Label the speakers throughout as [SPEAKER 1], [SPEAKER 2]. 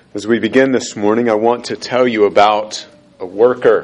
[SPEAKER 1] As we begin this morning, I want to tell you about a worker.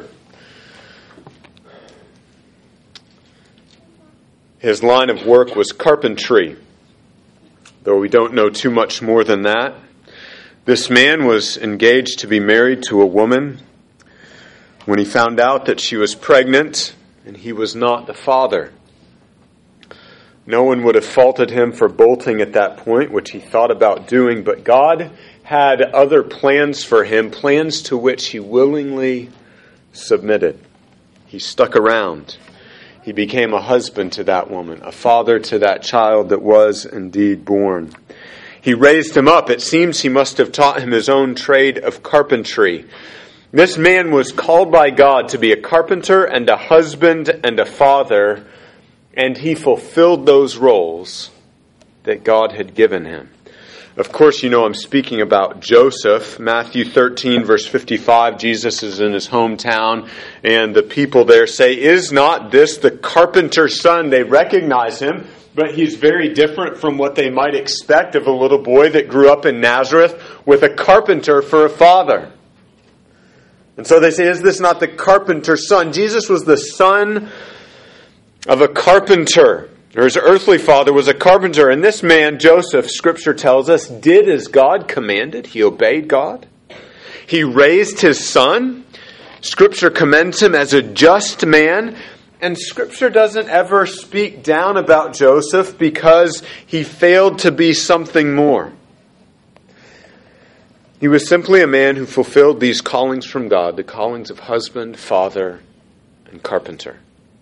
[SPEAKER 1] His line of work was carpentry, though we don't know too much more than that. This man was engaged to be married to a woman when he found out that she was pregnant and he was not the father. No one would have faulted him for bolting at that point, which he thought about doing, but God had other plans for him, plans to which he willingly submitted. He stuck around. He became a husband to that woman, a father to that child that was indeed born. He raised him up. It seems he must have taught him his own trade of carpentry. This man was called by God to be a carpenter and a husband and a father, and he fulfilled those roles that God had given him. Of course, you know I'm speaking about Joseph. Matthew 13, verse 55, Jesus is in his hometown, and the people there say, "Is not this the carpenter's son?" They recognize him, but he's very different from what they might expect of a little boy that grew up in Nazareth with a carpenter for a father. And so they say, "Is this not the carpenter's son?" Jesus was the son of a carpenter. Or his earthly father was a carpenter. And this man, Joseph, Scripture tells us, did as God commanded. He obeyed God. He raised his son. Scripture commends him as a just man. And Scripture doesn't ever speak down about Joseph because he failed to be something more. He was simply a man who fulfilled these callings from God, the callings of husband, father, and carpenter.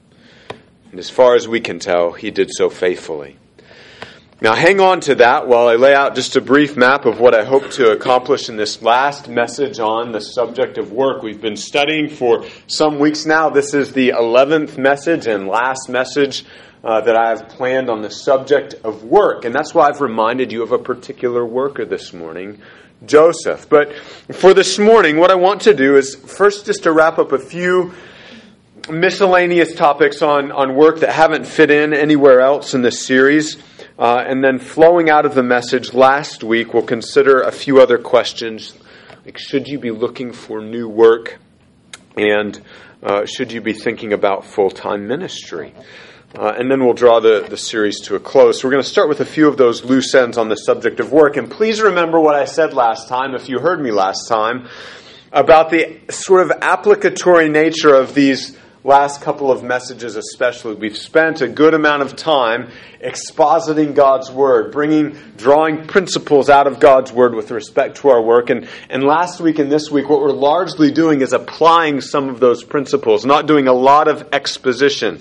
[SPEAKER 1] And as far as we can tell, he did so faithfully. Now hang on to that while I lay out just a brief map of what I hope to accomplish in this last message on the subject of work. We've been studying for some weeks now. This is the 11th message and last message that I have planned on the subject of work. And that's why I've reminded you of a particular worker this morning, Joseph. But for this morning, what I want to do is first just to wrap up a few miscellaneous topics on work that haven't fit in anywhere else in this series. And then flowing out of the message last week, we'll consider a few other questions. Like, should you be looking for new work? And should you be thinking about full-time ministry? And then we'll draw the series to a close. So we're going to start with a few of those loose ends on the subject of work. And please remember what I said last time, if you heard me last time, about the sort of applicatory nature of these last couple of messages especially. We've spent a good amount of time expositing God's Word, drawing principles out of God's Word with respect to our work. And last week and this week, what we're largely doing is applying some of those principles, not doing a lot of exposition.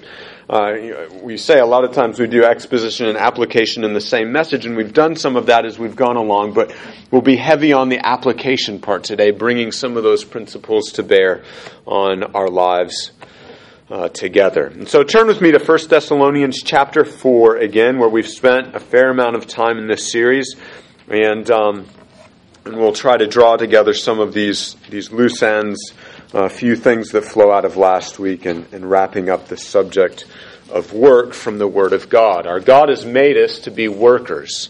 [SPEAKER 1] We say a lot of times we do exposition and application in the same message, and we've done some of that as we've gone along, but we'll be heavy on the application part today, bringing some of those principles to bear on our lives together. And so turn with me to 1 Thessalonians chapter 4 again, where we've spent a fair amount of time in this series, and we'll try to draw together some of these loose ends, a few things that flow out of last week, and wrapping up the subject of work from the Word of God. Our God has made us to be workers.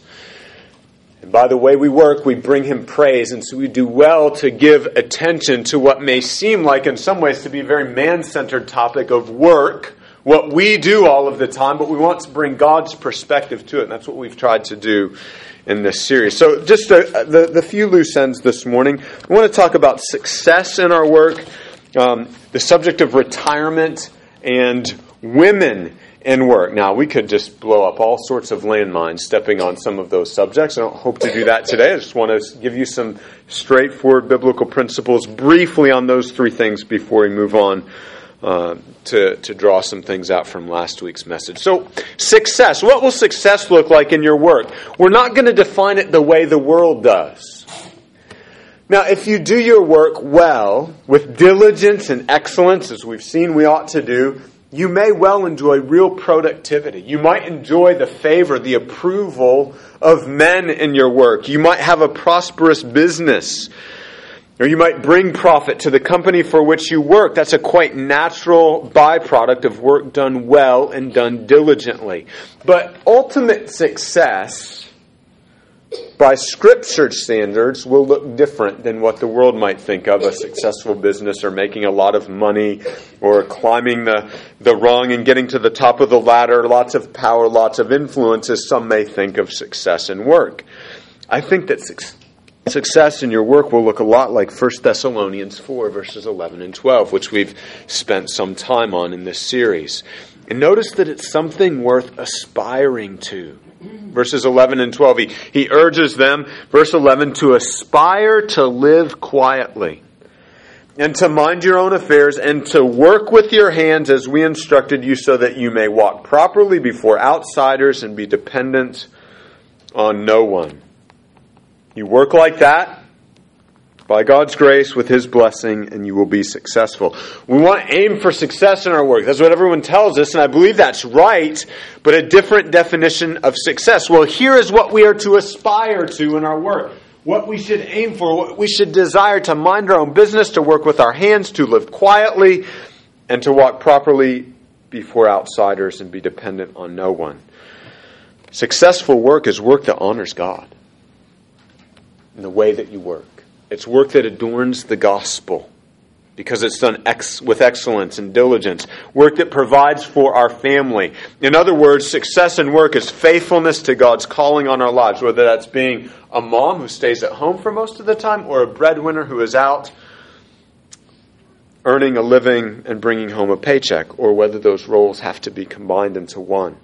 [SPEAKER 1] And by the way we work, we bring Him praise, and so we do well to give attention to what may seem like, in some ways, to be a very man-centered topic of work, what we do all of the time, but we want to bring God's perspective to it, and that's what we've tried to do in this series. So just the few loose ends this morning. I want to talk about success in our work, the subject of retirement, and women in work. Now, we could just blow up all sorts of landmines stepping on some of those subjects. I don't hope to do that today. I just want to give you some straightforward biblical principles briefly on those three things before we move on to draw some things out from last week's message. So, success. What will success look like in your work? We're not going to define it the way the world does. Now, if you do your work well, with diligence and excellence, as we've seen we ought to do, you may well enjoy real productivity. You might enjoy the favor, the approval of men in your work. You might have a prosperous business. Or you might bring profit to the company for which you work. That's a quite natural byproduct of work done well and done diligently. But ultimate success by Scripture standards, will look different than what the world might think of a successful business or making a lot of money or climbing the rung and getting to the top of the ladder, lots of power, lots of influence, as some may think of success in work. I think that success in your work will look a lot like 1 Thessalonians 4, verses 11 and 12, which we've spent some time on in this series. And notice that it's something worth aspiring to. Verses 11 and 12, he urges them, verse 11, to aspire to live quietly and to mind your own affairs and to work with your hands as we instructed you, so that you may walk properly before outsiders and be dependent on no one. You work like that, by God's grace, with His blessing, and you will be successful. We want to aim for success in our work. That's what everyone tells us, and I believe that's right, but a different definition of success. Well, here is what we are to aspire to in our work. What we should aim for, what we should desire: to mind our own business, to work with our hands, to live quietly, and to walk properly before outsiders and be dependent on no one. Successful work is work that honors God in the way that you work. It's work that adorns the gospel because it's done with excellence and diligence. Work that provides for our family. In other words, success in work is faithfulness to God's calling on our lives, whether that's being a mom who stays at home for most of the time or a breadwinner who is out earning a living and bringing home a paycheck, or whether those roles have to be combined into one.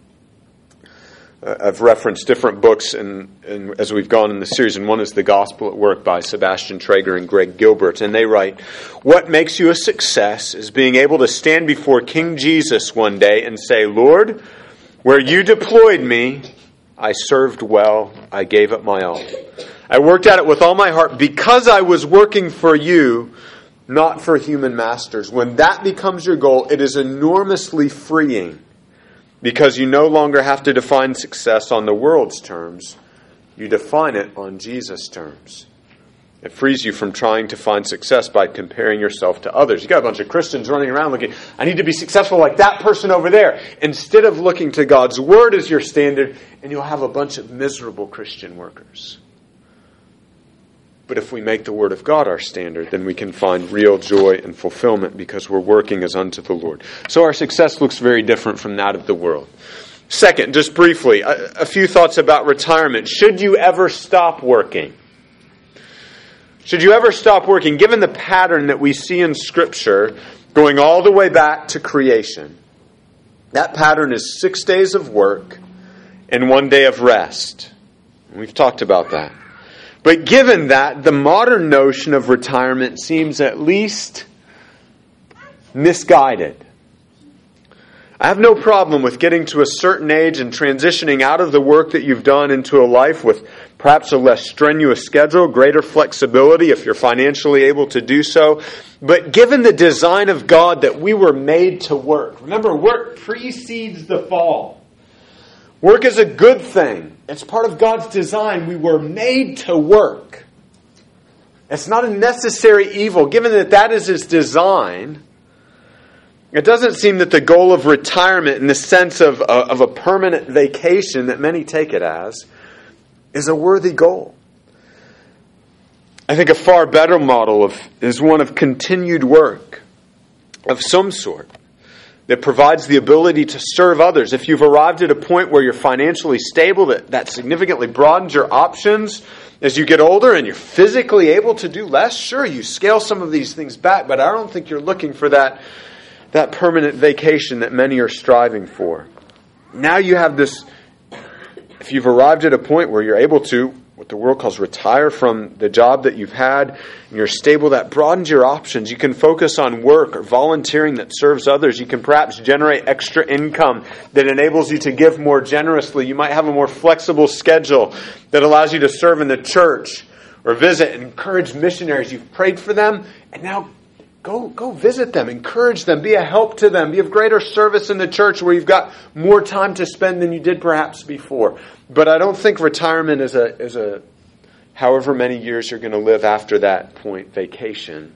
[SPEAKER 1] I've referenced different books as we've gone in the series, and one is The Gospel at Work by Sebastian Traeger and Greg Gilbert. And they write, "What makes you a success is being able to stand before King Jesus one day and say, 'Lord, where you deployed me, I served well, I gave it my all. I worked at it with all my heart because I was working for you, not for human masters.' When that becomes your goal, it is enormously freeing, because you no longer have to define success on the world's terms. You define it on Jesus' terms. It frees you from trying to find success by comparing yourself to others. You got a bunch of Christians running around looking, I need to be successful like that person over there, instead of looking to God's Word as your standard, and you'll have a bunch of miserable Christian workers. But if we make the Word of God our standard, then we can find real joy and fulfillment because we're working as unto the Lord. So our success looks very different from that of the world. Second, just briefly, a few thoughts about retirement. Should you ever stop working? Should you ever stop working? Given the pattern that we see in Scripture, going all the way back to creation, that pattern is 6 days of work and 1 day of rest. We've talked about that. But given that, the modern notion of retirement seems at least misguided. I have no problem with getting to a certain age and transitioning out of the work that you've done into a life with perhaps a less strenuous schedule, greater flexibility if you're financially able to do so. But given the design of God that we were made to work, remember, work precedes the fall. Work is a good thing. It's part of God's design. We were made to work. It's not a necessary evil. Given that that is His design, it doesn't seem that the goal of retirement, in the sense of a permanent vacation that many take it as, is a worthy goal. I think a far better model is one of continued work of some sort that provides the ability to serve others. If you've arrived at a point where you're financially stable, that significantly broadens your options as you get older and you're physically able to do less, sure, you scale some of these things back, but I don't think you're looking for that permanent vacation that many are striving for. Now you have this, if you've arrived at a point where you're able to, what the world calls retire from the job that you've had, and you're stable, that broadens your options. You can focus on work or volunteering that serves others. You can perhaps generate extra income that enables you to give more generously. You might have a more flexible schedule that allows you to serve in the church or visit and encourage missionaries. You've prayed for them, and now go visit them, encourage them, be a help to them, be of greater service in the church where you've got more time to spend than you did perhaps before. But I don't think retirement is a however many years you're going to live after that point, vacation,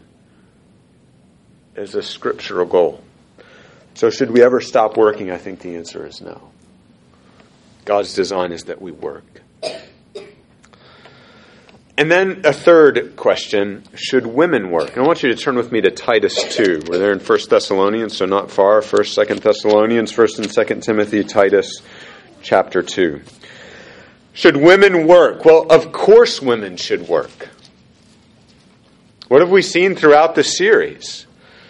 [SPEAKER 1] is a scriptural goal. So should we ever stop working? I think the answer is no. God's design is that we work. And then a third question, should women work? And I want you to turn with me to Titus 2. We're there in 1 Thessalonians, so not far. 1st, 2nd Thessalonians, 1st and 2nd Timothy, Titus chapter 2. Should women work? Well, of course women should work. What have we seen throughout the series?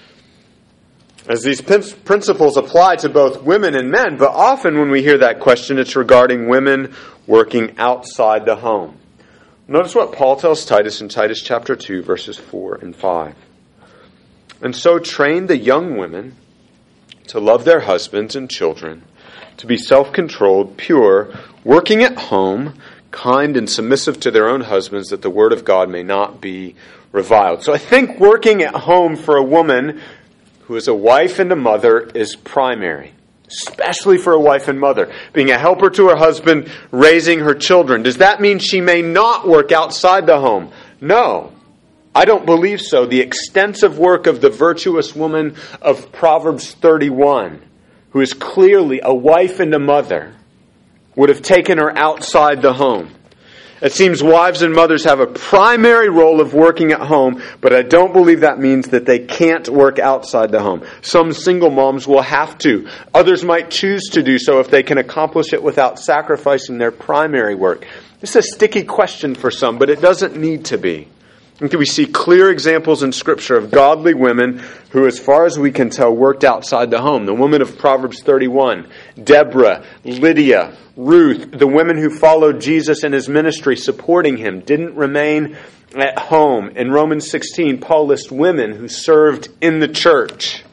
[SPEAKER 1] As these principles apply to both women and men, but often when we hear that question, it's regarding women working outside the home. Notice what Paul tells Titus in Titus chapter 2, verses 4 and 5. And so train the young women to love their husbands and children, to be self-controlled, pure, working at home, kind and submissive to their own husbands, that the word of God may not be reviled. So I think working at home for a woman who is a wife and a mother is primary, especially for a wife and mother. Being a helper to her husband, raising her children. Does that mean she may not work outside the home? No, I don't believe so. The extensive work of the virtuous woman of Proverbs 31, who is clearly a wife and a mother, would have taken her outside the home. It seems wives and mothers have a primary role of working at home, but I don't believe that means that they can't work outside the home. Some single moms will have to. Others might choose to do so if they can accomplish it without sacrificing their primary work. This is a sticky question for some, but it doesn't need to be. We see clear examples in Scripture of godly women who, as far as we can tell, worked outside the home. The women of Proverbs 31, Deborah, Lydia, Ruth, the women who followed Jesus in his ministry, supporting him, didn't remain at home. In Romans 16, Paul lists women who served in the church.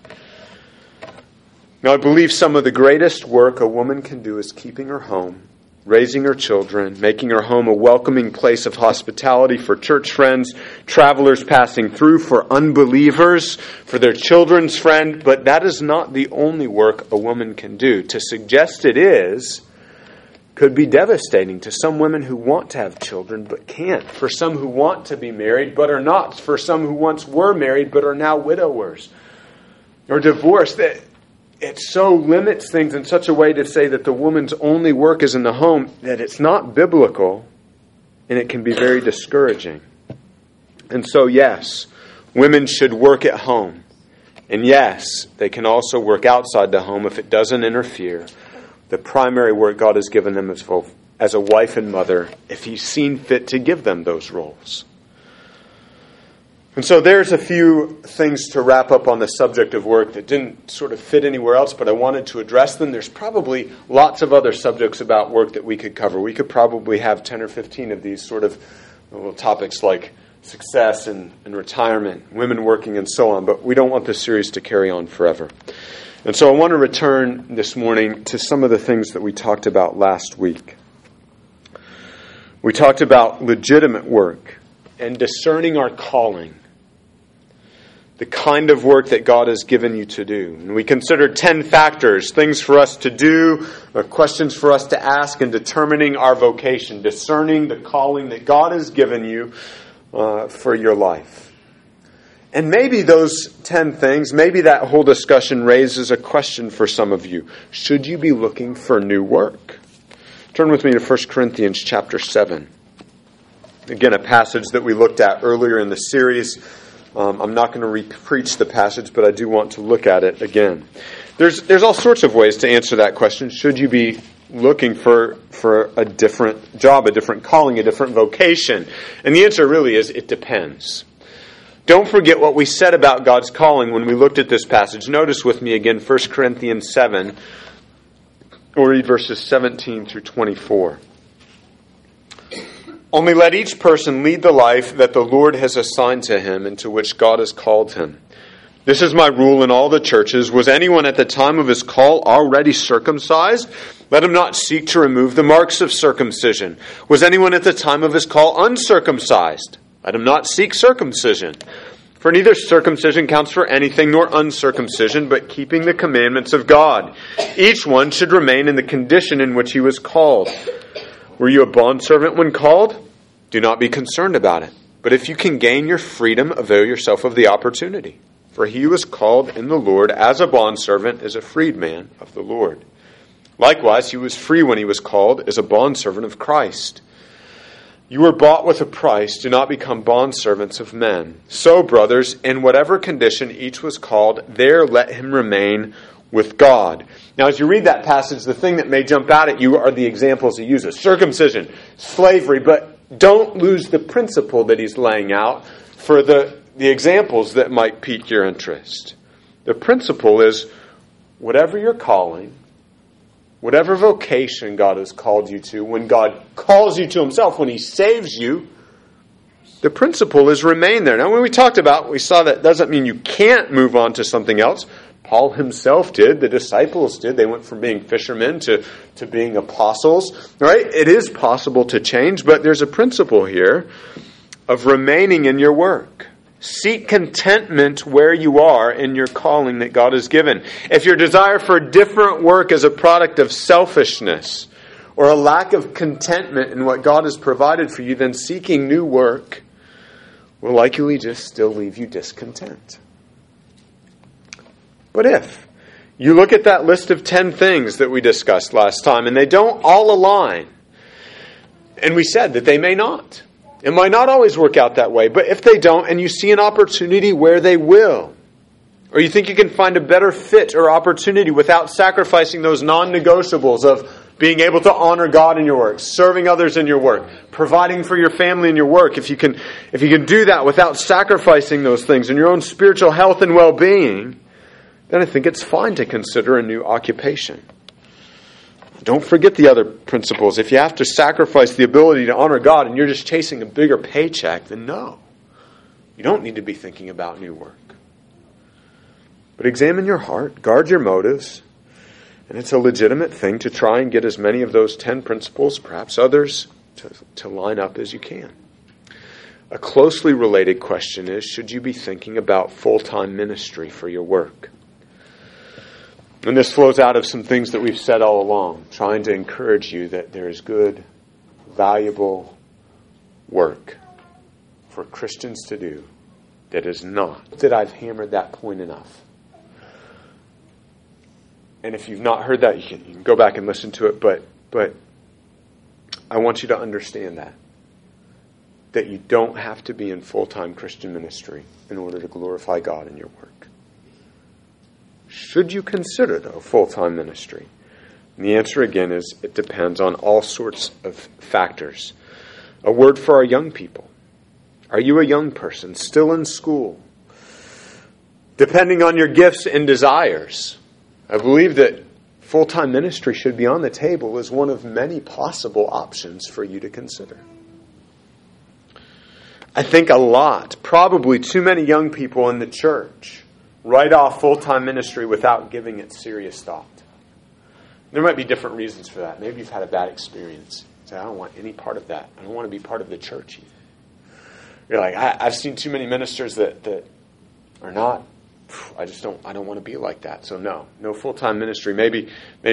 [SPEAKER 1] Now, I believe some of the greatest work a woman can do is keeping her home, raising her children, making her home a welcoming place of hospitality for church friends, travelers passing through, for unbelievers, for their children's friend. But that is not the only work a woman can do. To suggest it is could be devastating to some women who want to have children but can't, for some who want to be married but are not, for some who once were married but are now widowers or divorced. It so limits things in such a way to say that the woman's only work is in the home that it's not biblical, and it can be very discouraging. And so, yes, women should work at home. And yes, they can also work outside the home if it doesn't interfere. The primary work God has given them as a wife and mother, if he's seen fit to give them those roles. And so there's a few things to wrap up on the subject of work that didn't sort of fit anywhere else, but I wanted to address them. There's probably lots of other subjects about work that we could cover. We could probably have 10 or 15 of these sort of little topics like success and retirement, women working, and so on, but we don't want this series to carry on forever. And so I want to return this morning to some of the things that we talked about last week. We talked about legitimate work and discerning our calling, the kind of work that God has given you to do. And we considered 10 factors, things for us to do, or questions for us to ask in determining our vocation, discerning the calling that God has given you for your life. And maybe those 10 things, maybe that whole discussion raises a question for some of you. Should you be looking for new work? Turn with me to 1 Corinthians chapter 7. Again, a passage that we looked at earlier in the series. I'm not going to re-preach the passage, but I do want to look at it again. There's all sorts of ways to answer that question. Should you be looking for a different job, a different calling, a different vocation? And the answer really is, it depends. Don't forget what we said about God's calling when we looked at this passage. Notice with me again 1 Corinthians 7. We'll read verses 17 through 24. Only let each person lead the life that the Lord has assigned to him and to which God has called him. This is my rule in all the churches. Was anyone at the time of his call already circumcised? Let him not seek to remove the marks of circumcision. Was anyone at the time of his call uncircumcised? Let him not seek circumcision. For neither circumcision counts for anything nor uncircumcision, but keeping the commandments of God. Each one should remain in the condition in which he was called. Were you a bondservant when called? Do not be concerned about it. But if you can gain your freedom, avail yourself of the opportunity. For he who is called in the Lord as a bondservant is a freedman of the Lord. Likewise, he was free when he was called as a bondservant of Christ. You were bought with a price. Do not become bondservants of men. So, brothers, in whatever condition each was called, there let him remain with God. Now, as you read that passage, the thing that may jump out at you are the examples he uses. Circumcision, slavery, but don't lose the principle that he's laying out for the examples that might pique your interest. The principle is, whatever your calling, whatever vocation God has called you to, when God calls you to himself, when he saves you, the principle is remain there. Now, when we talked about, we saw that doesn't mean you can't move on to something else. Paul himself did. The disciples did. They went from being fishermen to being apostles. Right? It is possible to change, but there's a principle here of remaining in your work. Seek contentment where you are in your calling that God has given. If your desire for different work is a product of selfishness or a lack of contentment in what God has provided for you, then seeking new work will likely just still leave you discontent. But if you look at that list of 10 things that we discussed last time, and they don't all align, and we said that they may not. It might not always work out that way, but if they don't, and you see an opportunity where they will, or you think you can find a better fit or opportunity without sacrificing those non-negotiables of being able to honor God in your work, serving others in your work, providing for your family in your work, if you can do that without sacrificing those things in your own spiritual health and well-being, then I think it's fine to consider a new occupation. Don't forget the other principles. If you have to sacrifice the ability to honor God and you're just chasing a bigger paycheck, then no. You don't need to be thinking about new work. But examine your heart, guard your motives, and it's a legitimate thing to try and get as many of those 10 principles, perhaps others, to line up as you can. A closely related question is, should you be thinking about full-time ministry for your work? And this flows out of some things that we've said all along, trying to encourage you that there is good, valuable work for Christians to do that is not. That I've hammered that point enough. And if you've not heard that, you can go back and listen to it, but I want you to understand that you don't have to be in full-time Christian ministry in order to glorify God in your work. Should you consider, though, full-time ministry? And the answer, again, is it depends on all sorts of factors. A word for our young people. Are you a young person still in school? Depending on your gifts and desires, I believe that full-time ministry should be on the table as one of many possible options for you to consider. I think probably too many young people in the church write off full-time ministry without giving it serious thought. There might be different reasons for that. Maybe you've had a bad experience. You say, I don't want any part of that. I don't want to be part of the church either. You're like, I've seen too many ministers that are not. I don't want to be like that. So no full-time ministry. Maybe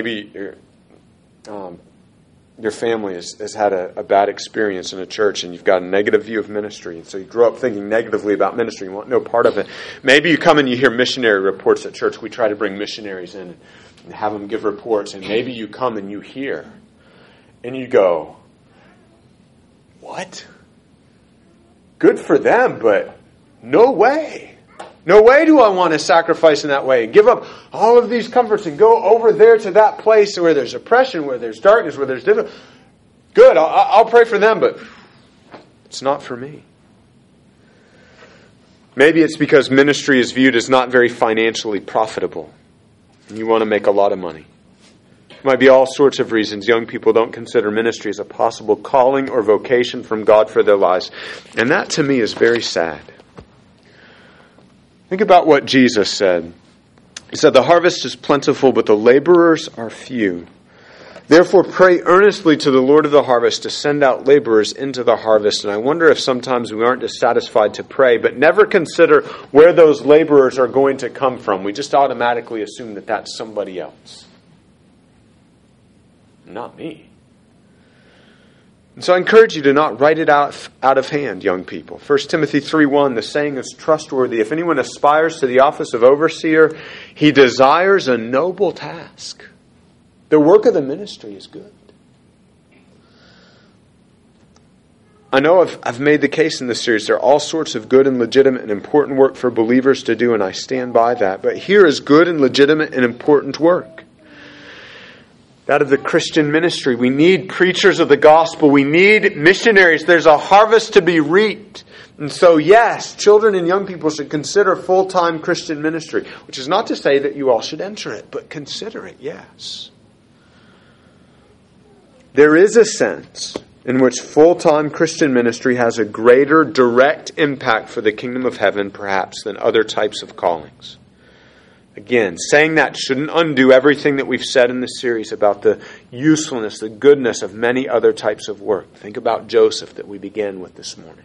[SPEAKER 1] your family has had a bad experience in a church and you've got a negative view of ministry. And so you grew up thinking negatively about ministry. You want no part of it. Maybe you come and you hear missionary reports at church. We try to bring missionaries in and have them give reports. And maybe you come and you hear and you go, what? Good for them, but no way. No way do I want to sacrifice in that way and give up all of these comforts and go over there to that place where there's oppression, where there's darkness, where there's difficulty. Good, I'll pray for them, but it's not for me. Maybe it's because ministry is viewed as not very financially profitable and you want to make a lot of money. It might be all sorts of reasons young people don't consider ministry as a possible calling or vocation from God for their lives. And that to me is very sad. Think about what Jesus said. He said, the harvest is plentiful, but the laborers are few. Therefore, pray earnestly to the Lord of the harvest to send out laborers into the harvest. And I wonder if sometimes we aren't just satisfied to pray, but never consider where those laborers are going to come from. We just automatically assume that that's somebody else. Not me. And so I encourage you to not write it out of hand, young people. 1 Timothy 3:1, the saying is trustworthy. If anyone aspires to the office of overseer, he desires a noble task. The work of the ministry is good. I know I've made the case in this series. There are all sorts of good and legitimate and important work for believers to do, and I stand by that. But here is good and legitimate and important work. That of the Christian ministry. We need preachers of the gospel. We need missionaries. There's a harvest to be reaped. And so, yes, children and young people should consider full-time Christian ministry, which is not to say that you all should enter it, but consider it, yes. There is a sense in which full-time Christian ministry has a greater direct impact for the kingdom of heaven, perhaps, than other types of callings. Again, saying that shouldn't undo everything that we've said in this series about the usefulness, the goodness of many other types of work. Think about Joseph that we began with this morning.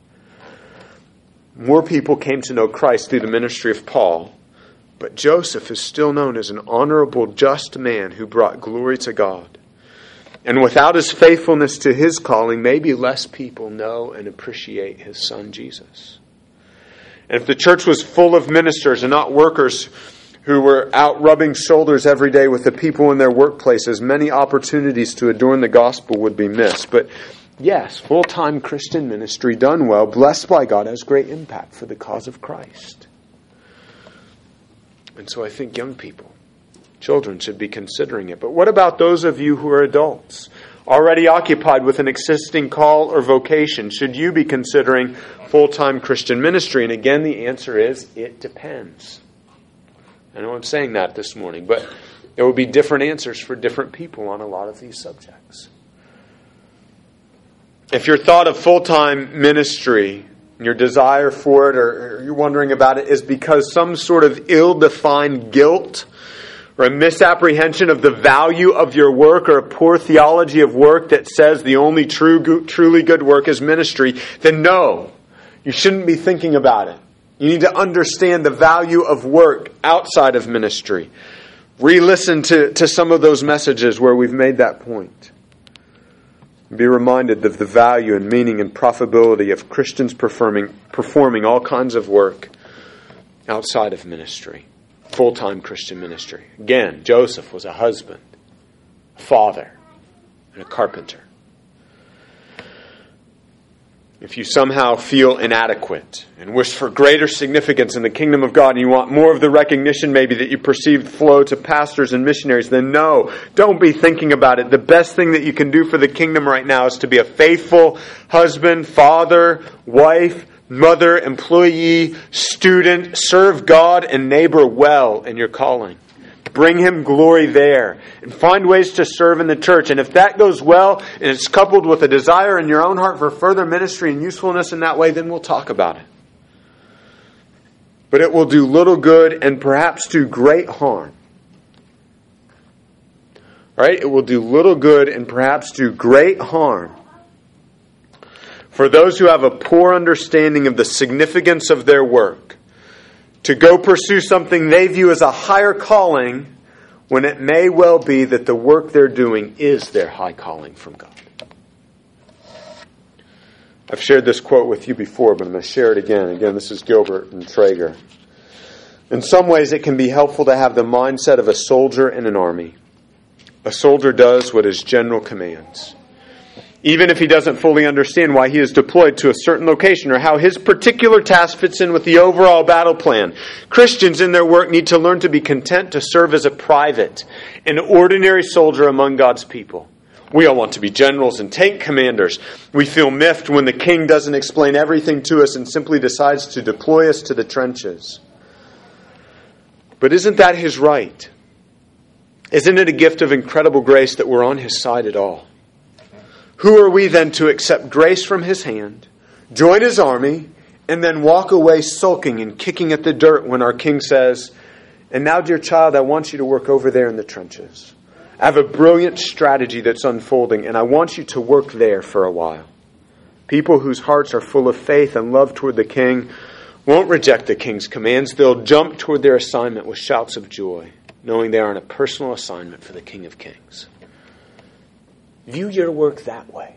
[SPEAKER 1] More people came to know Christ through the ministry of Paul, but Joseph is still known as an honorable, just man who brought glory to God. And without his faithfulness to his calling, maybe less people know and appreciate his son Jesus. And if the church was full of ministers and not workers who were out rubbing shoulders every day with the people in their workplaces, many opportunities to adorn the gospel would be missed. But yes, full-time Christian ministry done well, blessed by God, has great impact for the cause of Christ. And so I think young people, children, should be considering it. But what about those of you who are adults, already occupied with an existing call or vocation? Should you be considering full-time Christian ministry? And again, the answer is, it depends. I know I'm saying that this morning, but there will be different answers for different people on a lot of these subjects. If your thought of full-time ministry, your desire for it, or you're wondering about it, is because some sort of ill-defined guilt or a misapprehension of the value of your work, or a poor theology of work that says the only truly good work is ministry, then no, you shouldn't be thinking about it. You need to understand the value of work outside of ministry. Re-listen to some of those messages where we've made that point. Be reminded of the value and meaning and profitability of Christians performing all kinds of work outside of ministry. Full-time Christian ministry. Again, Joseph was a husband, a father, and a carpenter. If you somehow feel inadequate and wish for greater significance in the kingdom of God, and you want more of the recognition maybe that you perceived flow to pastors and missionaries, then no, don't be thinking about it. The best thing that you can do for the kingdom right now is to be a faithful husband, father, wife, mother, employee, student. Serve God and neighbor well in your calling. Bring Him glory there. And find ways to serve in the church. And if that goes well, and it's coupled with a desire in your own heart for further ministry and usefulness in that way, then we'll talk about it. But it will do little good and perhaps do great harm. Right? It will do little good and perhaps do great harm for those who have a poor understanding of the significance of their work, to go pursue something they view as a higher calling, when it may well be that the work they're doing is their high calling from God. I've shared this quote with you before, but I'm going to share it again. Again, this is Gilbert and Traeger. In some ways, it can be helpful to have the mindset of a soldier in an army. A soldier does what his general commands, even if he doesn't fully understand why he is deployed to a certain location or how his particular task fits in with the overall battle plan. Christians in their work need to learn to be content to serve as a private, an ordinary soldier among God's people. We all want to be generals and tank commanders. We feel miffed when the king doesn't explain everything to us and simply decides to deploy us to the trenches. But isn't that his right? Isn't it a gift of incredible grace that we're on his side at all? Who are we then to accept grace from his hand, join his army, and then walk away sulking and kicking at the dirt when our king says, "And now, dear child, I want you to work over there in the trenches. I have a brilliant strategy that's unfolding, and I want you to work there for a while." People whose hearts are full of faith and love toward the king won't reject the king's commands. They'll jump toward their assignment with shouts of joy, knowing they are on a personal assignment for the King of Kings. View your work that way.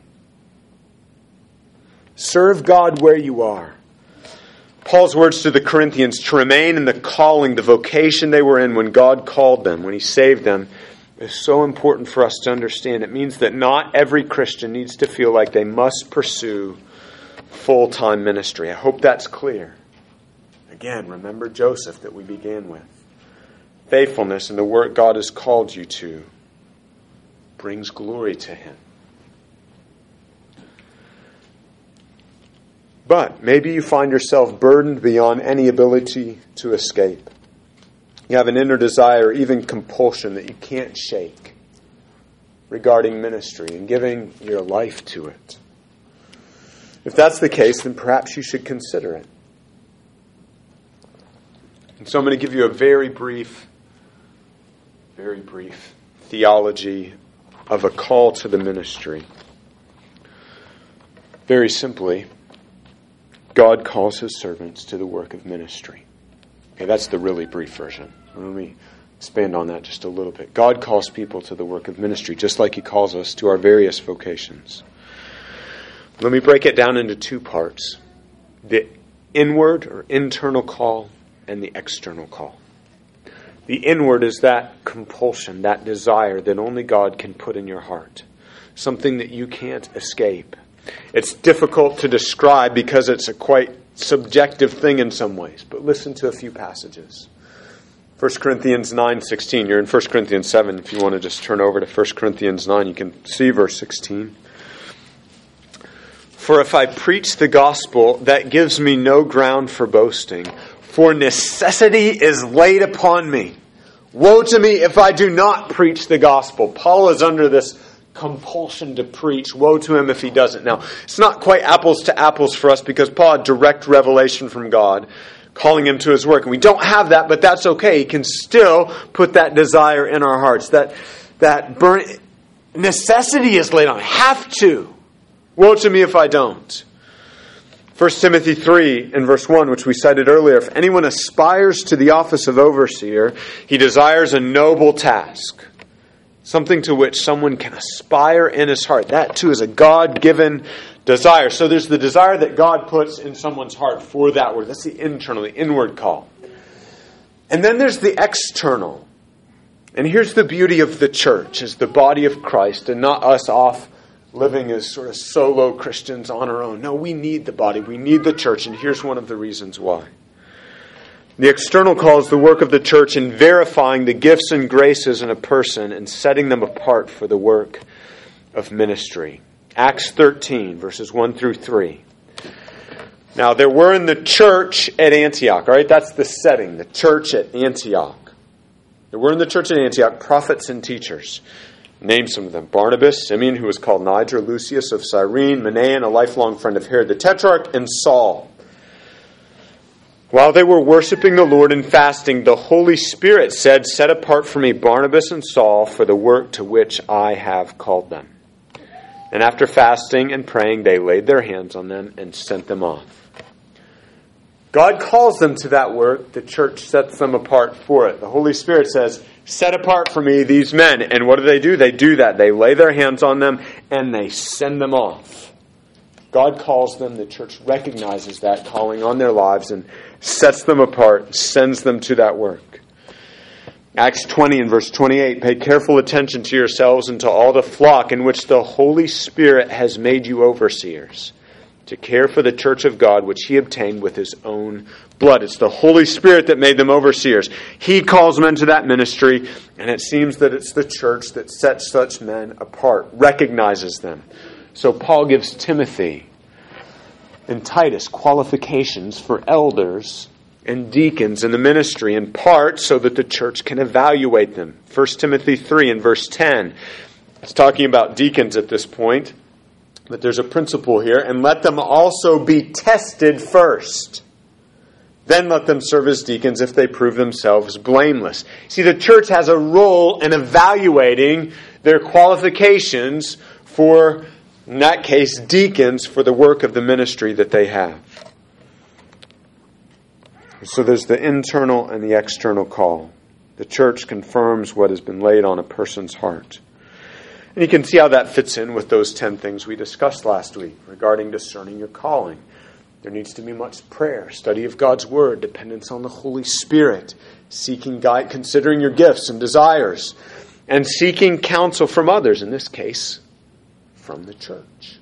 [SPEAKER 1] Serve God where you are. Paul's words to the Corinthians, to remain in the calling, the vocation they were in when God called them, when He saved them, is so important for us to understand. It means that not every Christian needs to feel like they must pursue full-time ministry. I hope that's clear. Again, remember Joseph that we began with. Faithfulness in the work God has called you to brings glory to Him. But maybe you find yourself burdened beyond any ability to escape. You have an inner desire, even compulsion, that you can't shake regarding ministry and giving your life to it. If that's the case, then perhaps you should consider it. And so I'm going to give you a very brief theology of a call to the ministry. Very simply, God calls His servants to the work of ministry. Okay, that's the really brief version. Let me expand on that just a little bit. God calls people to the work of ministry, just like He calls us to our various vocations. Let me break it down into two parts. The inward or internal call and the external call. The inward is that compulsion, that desire that only God can put in your heart. Something that you can't escape. It's difficult to describe because it's a quite subjective thing in some ways. But listen to a few passages. 1 Corinthians 9:16. You're in 1 Corinthians 7. If you want to just turn over to 1 Corinthians 9, you can see verse 16. For if I preach the gospel, that gives me no ground for boasting. For necessity is laid upon me. Woe to me if I do not preach the gospel. Paul is under this compulsion to preach. Woe to him if he doesn't. Now, it's not quite apples to apples for us because Paul had direct revelation from God calling him to his work. And we don't have that, but that's okay. He can still put that desire in our hearts. That necessity is laid on. Have to. Woe to me if I don't. 1 Timothy 3 in verse 1, which we cited earlier, if anyone aspires to the office of overseer, he desires a noble task. Something to which someone can aspire in his heart. That too is a God-given desire. So there's the desire that God puts in someone's heart for that word. That's the internal, the inward call. And then there's the external. And here's the beauty of the church as the body of Christ and not us off living as sort of solo Christians on our own. No, we need the body. We need the church. And here's one of the reasons why. The external call is the work of the church in verifying the gifts and graces in a person and setting them apart for the work of ministry. Acts 13, verses 1 through 3. Now, there were in the church at Antioch, all right? That's the setting, the church at Antioch. There were in the church at Antioch prophets and teachers. Name some of them. Barnabas, Simeon, who was called Niger, Lucius of Cyrene, Manaen, a lifelong friend of Herod the Tetrarch, and Saul. While they were worshiping the Lord and fasting, the Holy Spirit said, set apart for me Barnabas and Saul for the work to which I have called them. And after fasting and praying, they laid their hands on them and sent them off. God calls them to that work. The church sets them apart for it. The Holy Spirit says, set apart for me these men. And what do? They do that. They lay their hands on them and they send them off. God calls them. The church recognizes that calling on their lives and sets them apart, sends them to that work. Acts 20 and verse 28, pay careful attention to yourselves and to all the flock in which the Holy Spirit has made you overseers, to care for the church of God, which He obtained with His own blood. It's the Holy Spirit that made them overseers. He calls men to that ministry, and it seems that it's the church that sets such men apart, recognizes them. So Paul gives Timothy and Titus qualifications for elders and deacons in the ministry, in part so that the church can evaluate them. 1 Timothy 3 and verse 10. It's talking about deacons at this point. But there's a principle here. And let them also be tested first. Then let them serve as deacons if they prove themselves blameless. See, the church has a role in evaluating their qualifications for, in that case, deacons for the work of the ministry that they have. So there's the internal and the external call. The church confirms what has been laid on a person's heart. And you can see how that fits in with those 10 things we discussed last week regarding discerning your calling. There needs to be much prayer, study of God's Word, dependence on the Holy Spirit, seeking guide, considering your gifts and desires. and seeking counsel from others, in this case, from the church.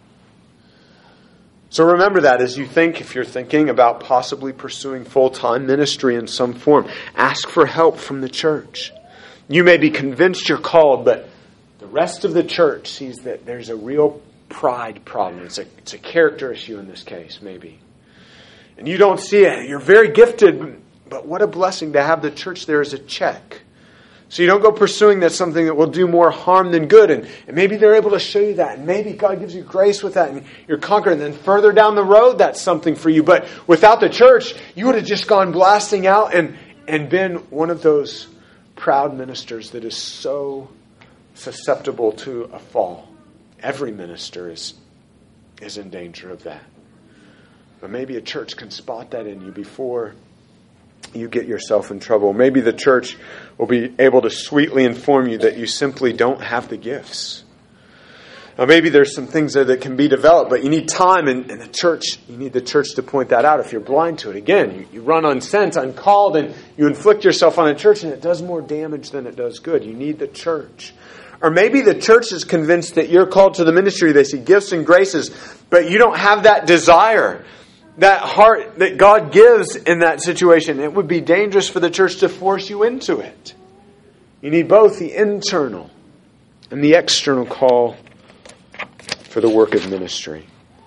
[SPEAKER 1] So remember that as you think, if you're thinking about possibly pursuing full-time ministry in some form, ask for help from the church. You may be convinced you're called, but the rest of the church sees that there's a real pride problem. It's a character issue in this case, maybe. And you don't see it. You're very gifted, but what a blessing to have the church there as a check. So you don't go pursuing that something that will do more harm than good. And maybe they're able to show you that. And maybe God gives you grace with that. And you're conquered. And then further down the road, that's something for you. But without the church, you would have just gone blasting out and been one of those proud ministers that is so susceptible to a fall. Every minister is in danger of that. But maybe a church can spot that in you before you get yourself in trouble. Maybe the church will be able to sweetly inform you that you simply don't have the gifts. Now, maybe there's some things there that can be developed, but you need time and the church. You need the church to point that out if you're blind to it. Again, you run unsent, uncalled, and you inflict yourself on a church, and it does more damage than it does good. You need the church. Or maybe the church is convinced that you're called to the ministry. They see gifts and graces, but you don't have that desire, that heart that God gives in that situation. It would be dangerous for the church to force you into it. You need both the internal and the external call for the work of ministry.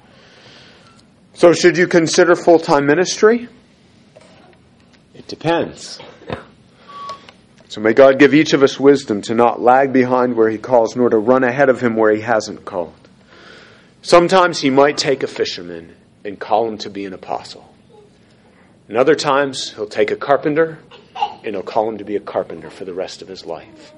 [SPEAKER 1] So should you consider full-time ministry? It depends. So may God give each of us wisdom to not lag behind where He calls, nor to run ahead of Him where He hasn't called. Sometimes He might take a fisherman and call him to be an apostle. And other times, He'll take a carpenter and He'll call him to be a carpenter for the rest of his life.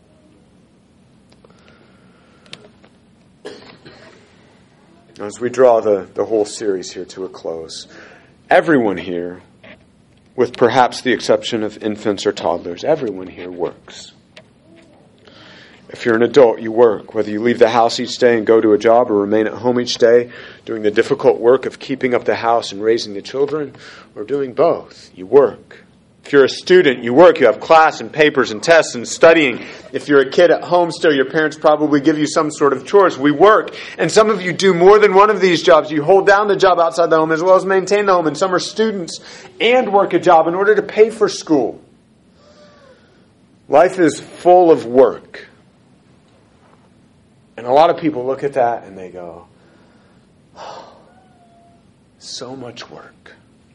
[SPEAKER 1] As we draw the whole series here to a close, everyone here, with perhaps the exception of infants or toddlers, everyone here works. If you're an adult, you work. Whether you leave the house each day and go to a job or remain at home each day, doing the difficult work of keeping up the house and raising the children, or doing both, you work. If you're a student, you work. You have class and papers and tests and studying. If you're a kid at home still, your parents probably give you some sort of chores. We work. And some of you do more than one of these jobs. You hold down the job outside the home as well as maintain the home. And some are students and work a job in order to pay for school. Life is full of work. And a lot of people look at that and they go, oh, so much work.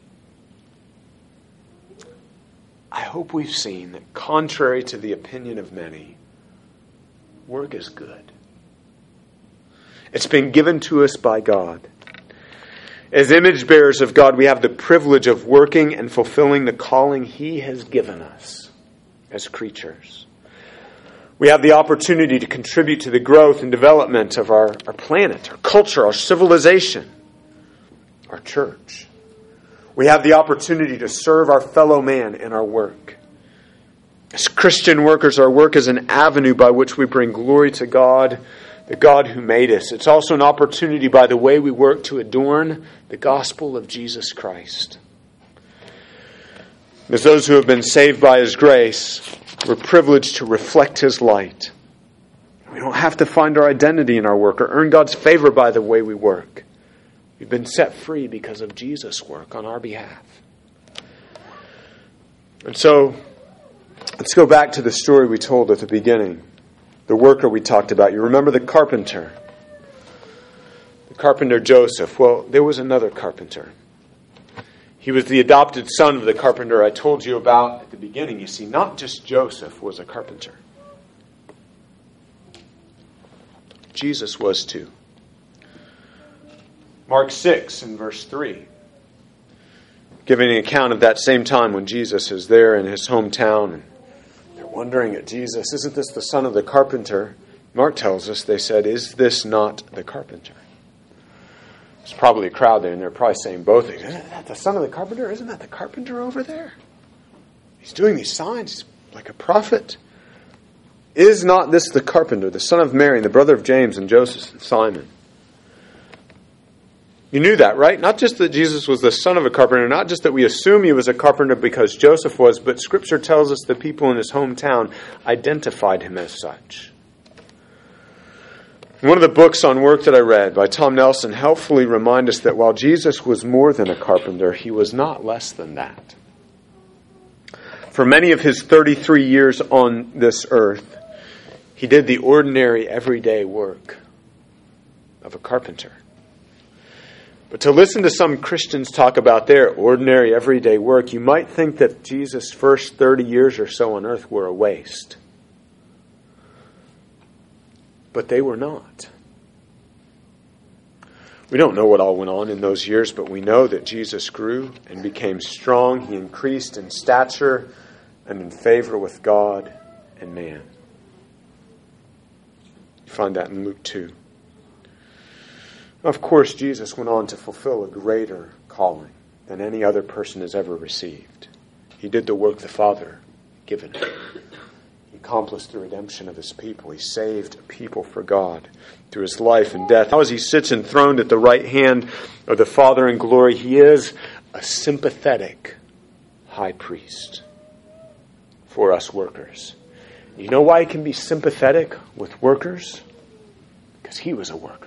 [SPEAKER 1] I hope we've seen that contrary to the opinion of many, work is good. It's been given to us by God. As image bearers of God, we have the privilege of working and fulfilling the calling He has given us as creatures. We have the opportunity to contribute to the growth and development of our planet, our culture, our civilization, our church. We have the opportunity to serve our fellow man in our work. As Christian workers, our work is an avenue by which we bring glory to God, the God who made us. It's also an opportunity by the way we work to adorn the gospel of Jesus Christ. As those who have been saved by His grace, we're privileged to reflect His light. We don't have to find our identity in our work or earn God's favor by the way we work. We've been set free because of Jesus' work on our behalf. And so, let's go back to the story we told at the beginning. The worker we talked about. You remember the carpenter. The carpenter Joseph. Well, there was another carpenter. He was the adopted son of the carpenter I told you about at the beginning. You see, not just Joseph was a carpenter. Jesus was too. Mark 6 and verse 3. Giving an account of that same time when Jesus is there in his hometown. And they're wondering at Jesus, isn't this the son of the carpenter? Mark tells us, they said, is this not the carpenter? There's probably a crowd there, and they're probably saying both things. Isn't that the son of the carpenter? Isn't that the carpenter over there? He's doing these signs. He's like a prophet. Is not this the carpenter, the son of Mary, and the brother of James and Joseph and Simon? You knew that, right? Not just that Jesus was the son of a carpenter, not just that we assume he was a carpenter because Joseph was, but Scripture tells us the people in his hometown identified him as such. One of the books on work that I read by Tom Nelson helpfully remind us that while Jesus was more than a carpenter, he was not less than that. For many of his 33 years on this earth, he did the ordinary, everyday work of a carpenter. But to listen to some Christians talk about their ordinary, everyday work, you might think that Jesus' first 30 years or so on earth were a waste. But they were not. We don't know what all went on in those years, but we know that Jesus grew and became strong. He increased in stature and in favor with God and man. You find that in Luke 2. Of course, Jesus went on to fulfill a greater calling than any other person has ever received. He did the work the Father had given him. He accomplished the redemption of his people. He saved a people for God through his life and death. Now as he sits enthroned at the right hand of the Father in glory, he is a sympathetic high priest for us workers. You know why he can be sympathetic with workers? Because he was a worker.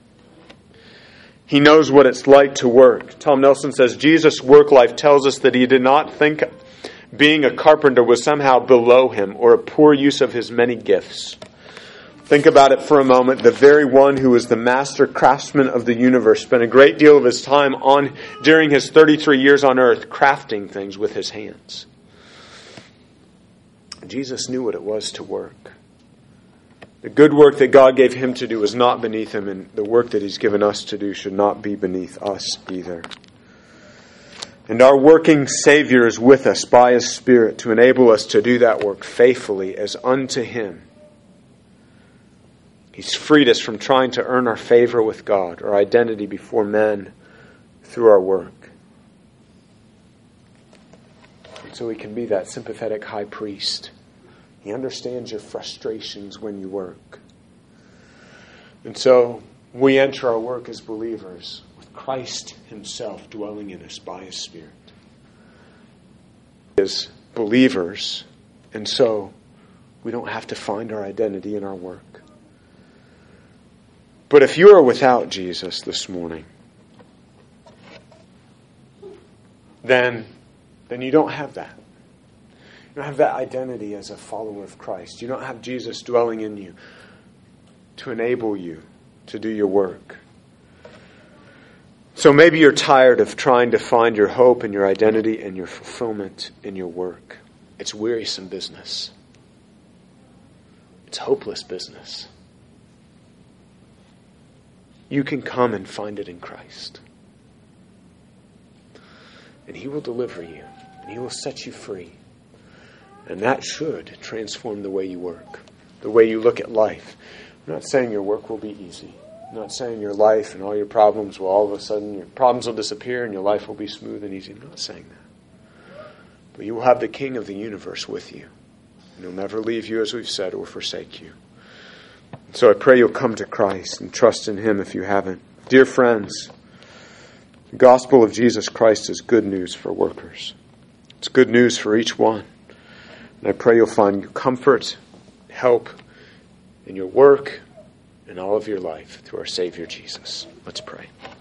[SPEAKER 1] He knows what it's like to work. Tom Nelson says Jesus' work life tells us that he did not think being a carpenter was somehow below him or a poor use of his many gifts. Think about it for a moment. The very one who was the master craftsman of the universe spent a great deal of his time during his 33 years on earth crafting things with his hands. Jesus knew what it was to work. The good work that God gave him to do was not beneath him, and the work that he's given us to do should not be beneath us either. And our working Savior is with us by his Spirit to enable us to do that work faithfully as unto him. He's freed us from trying to earn our favor with God, our identity before men through our work. And so he can be that sympathetic high priest. He understands your frustrations when you work. And so we enter our work as believers with Christ himself dwelling in us by his Spirit. As believers, and so we don't have to find our identity in our work. But if you are without Jesus this morning, then you don't have that. You don't have that identity as a follower of Christ. You don't have Jesus dwelling in you to enable you to do your work. So maybe you're tired of trying to find your hope and your identity and your fulfillment in your work. It's wearisome business. It's hopeless business. You can come and find it in Christ. And he will deliver you. And he will set you free. And that should transform the way you work, the way you look at life. I'm not saying your work will be easy. I'm not saying your life and all your problems will all of a sudden, your problems will disappear and your life will be smooth and easy. I'm not saying that. But you will have the King of the universe with you. And he'll never leave you, as we've said, or forsake you. So I pray you'll come to Christ and trust in him if you haven't. Dear friends, the gospel of Jesus Christ is good news for workers. It's good news for each one. And I pray you'll find comfort, help in your work, and all of your life through our Savior Jesus. Let's pray.